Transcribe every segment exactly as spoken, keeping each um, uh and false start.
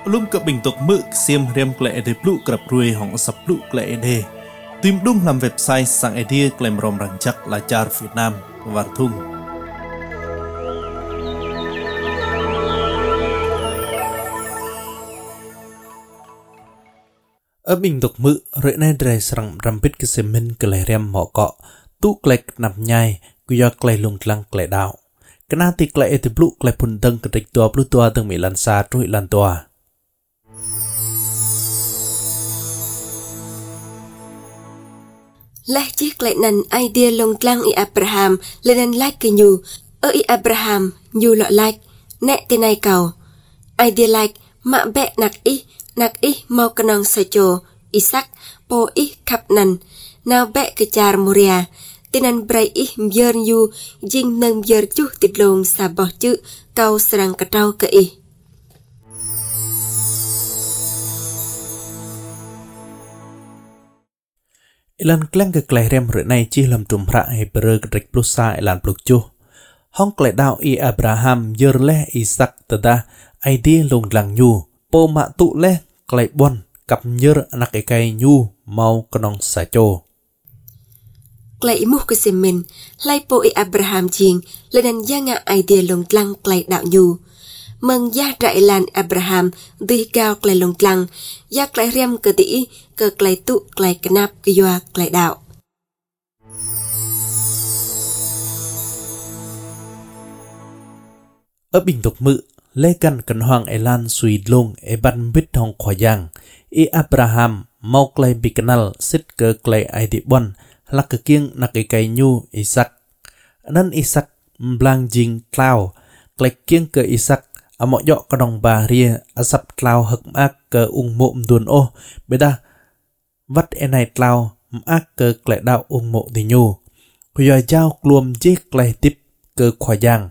Lum cập bình tục mực xiêm riêng lệ để blu cập ruồi hỏng sập blu lệ đề tìm đúng làm website sang idea claim rom răng chắc là char Việt Nam và thung ở bình tục mực rồi nay đời sang rằm bít cái xiêm minh cái lệ riêng họ cọ tu lệ nằm nhai quy do lệ lùng lăng lệ đạo cái na tịch lệ để blu lệ phun đăng cái trịch tua blu tua từng bị lan xa trôi lan tua Leh chiếc lại nành idea lông lăng i Abraham lên nành like cái nhu ở i Abraham nhu lọ like nè tên này cầu idea like mạ bẹ nạc i nạc i mau cái nòng sa cho Isaac po i khắp nành nào bẹ cái char Moria tên nành bray i mjör nhu jing nâng mjör chu tịt lông sa bỏ chữ cầu sarang cái trâu cái i Ilan kleng ke klehrem renai chi lam tumra Hebrew kedrek plusa ilan plukju. Hong kle dao i Abraham yer leh Isaac tada idea lung lang nyu. Po ma tu leh klei bon kap yer anak ekai nyu mau kenong sacho. Klei muh ke semen lai po i Abraham jing ledan janga idea lung lang klei dao nyu. Mừng gia trại lan Abraham đi cao klei lung lang gia klei rem ke ti ke klei tu klei kenap ke yoa klei đạo. Ở bình tục mự lê căn cần hoàng e lan suy lung e ban bít hong khoa yang i Abraham mau klei bikanal sit ke klei ai di bon lak ke kieng nak e kai nyu Isaac nan Isaac mblang jing tlau klei kieng ke Isaac amo yo kadong ba ria asap tlau hak mak ke ung mộ duon o beda vắt enai tlau mak ke klei đạo ung mộ di nyu kuya jao kluom je klei tip ke khoa yang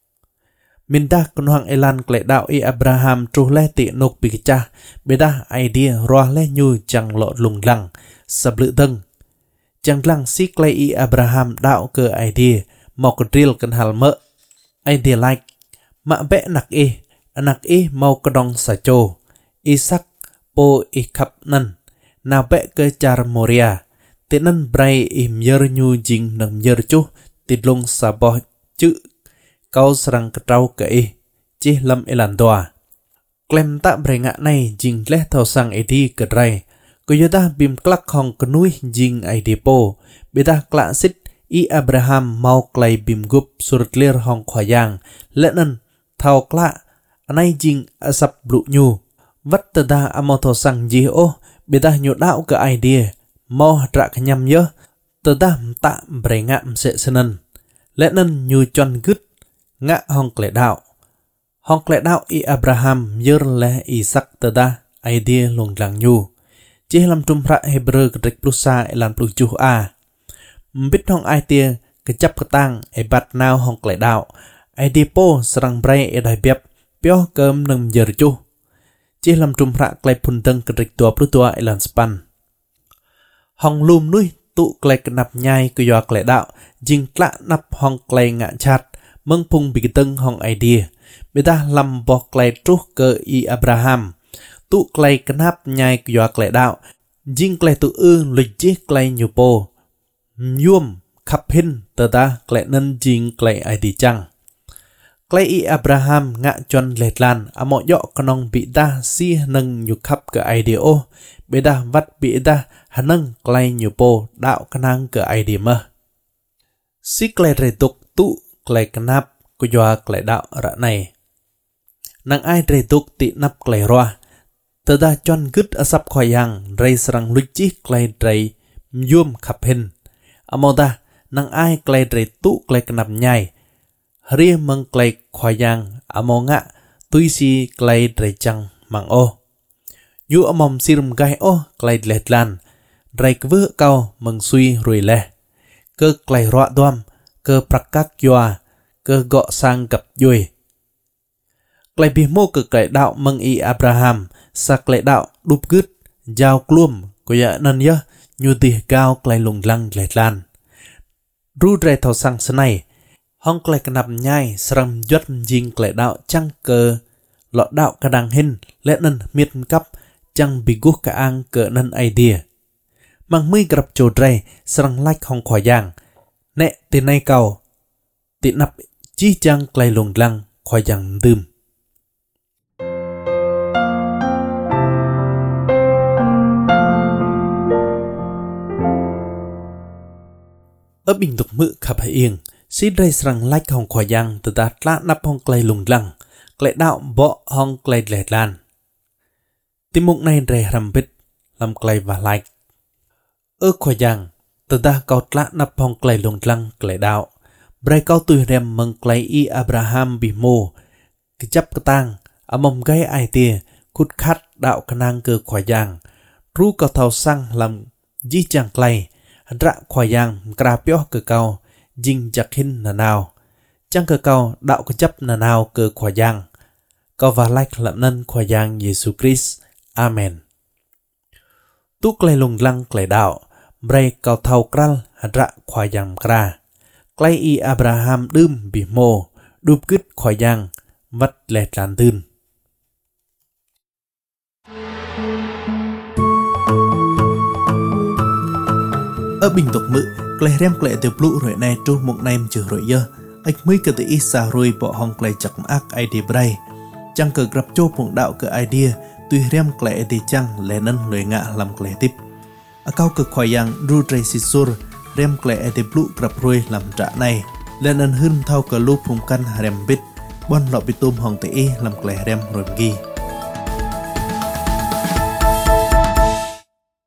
Minda con hoàng Elan klei đạo i Abraham tru le ti nok bicha beda idea roa le nyu chang lo lung lang sab lự tâng chang lang si klei i Abraham đạo ke idea mok drill kan hal mơ idea like ma be nak e anak e mau kedong sacho Isaac po i khap nan na be ke char Moria tinan brai im yer nyu jing nang yer chu tidlong sabo chữ kau serang ketrau ke e chi lam elan doa klem tak brenga nai jing leh thau sang edi kedrai koyoda bim klak hong kenui jing aidepo beda klak sit i Abraham mau klai bim gup surtlir hong khoyang lenan thau klak anai jing asap blu nyu vat tada amo thau sang ji o beda nyu dau ke idea mau tra kanyam yo tada tak brenga mse senen lenan nyu chon gut ngạ hong klei đạo hong klei đạo i Abraham yer le Isaac tada idea lung lang nyu chi lam tum ra Hebrew kedrek plusa elan pluju a mbit hong idea kechap ketang e bat now hong klei đạo idea po serang brai e dai biap pyo kem nang yer chu chi lam tum ra klei phun teng kedrek tua plutua elan span hong lum nui tu klei kenap nyai ku yo klei đạo jing tla nap hong klei ngạ chat mâng phung bị tưng hong idea beta lam bok klei trúc ke i Abraham tu klei kenap nhai kyo klei đạo jing klei tu ư lịch chi klei nyupo nyum khap hin tada klei nan jing klei idea chang klei i Abraham ngạ chon let lan amo yo kanong bị da si nâng nyu khap ke idea o beta vat bị da hanang klei nyupo đạo kanang ke idea ma si klei retuk tu klei kenap ku yoa klei đạo ra này nang ai rei tuk ti nap klei roa tada chon gut asap khoyang rei sarang luchi klei rei yum khap hin amoda nang ai klei rei tu klei kenap nyai ria mang klei khoyang amonga tuisi klei rei chang mang o yu amom sirum gai o klei letlan rei kvư cao mang sui rui le cơ klei roa doam cơ prakak yoa cơ gọ sang gặp yui klei bi mo cơ klei đạo mâng i Abraham sa klei đạo đúp gứt giao kluom ko ya nan ya nyu ti cao klei lung lang let lan ru re thau sang snai hong klei knap nhai sram yot jing klei đạo chang cơ lọ đạo cả đàng hình lẽ nân miệt cấp chẳng bị guốc cả ang cỡ nân idea mang mươi gặp chỗ rây sang lách hong khỏi giang nẹ tên này cầu tị nắp chi chăng clay lùng lăng khỏi giang đơm ở bình tục mự khắp hải yên xí rây sang lách hong khỏi giang từ đạt lạ nắp hong clay lùng lăng clay đạo bỏ hong clay lẹt lan tìm mục này rây rằm bít làm clay và like ở khỏi giang từ ta cao lạ nắp hong clay lùng lăng clay đạo bray cao tuổi rem mừng clay y Abraham bị mô cái chấp cái tang ở mông gai ai tia cút khát đạo khả năng cơ khỏi giang ru cao thao sang làm di chàng clay rạ khỏi giang kra pio cơ cao dinh chặt hin là nào chẳng cơ cao đạo cái chấp là nào cơ khỏi giang cao và like lậm nân khỏi giang Jesus Christ Amen tu clay lùng lăng clay đạo bray cao thao kral rạ khỏi giang kra clay y Abraham đơm bị mô đúp cứt khỏi giang vắt lẹt làn tưn ở bình tục mự clay rem clay từ blue rồi này tru một nem trừ rồi dơ ách mới cơ tự ít xa rồi bỏ hong clay chặt ác idea bray chẳng cờ gặp chô phụng đạo cơ idea tuy rem clay thì chẳng lẽ nân lưỡi ngạ làm clay tiếp ở cao cực khỏi giang ru tray sisur rem clay thì blue gặp rồi làm trả này lên nân hưng thao cờ lúc phụng căn rem bít bon lọ bị tôm hong tự làm clay rem rồi ghi